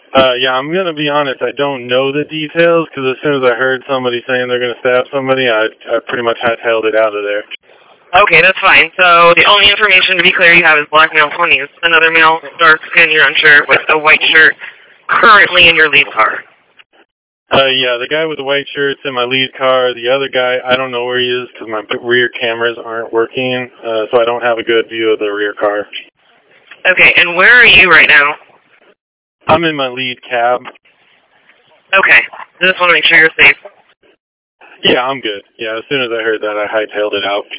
Yeah, I'm going to be honest. I don't know the details because as soon as I heard somebody saying they're going to stab somebody, I pretty much hightailed it out of there. Okay, that's fine. So the only information, to be clear, you have is black male 20s. Another male, dark skin, you're unsure, with a white shirt, currently in your lead car. Yeah, the guy with the white shirt's in my lead car. The other guy, I don't know where he is because my rear cameras aren't working, so I don't have a good view of the rear car. Okay, and where are you right now? I'm in my lead cab. Okay, I just want to make sure you're safe. Yeah, I'm good. Yeah, as soon as I heard that, I hightailed it out.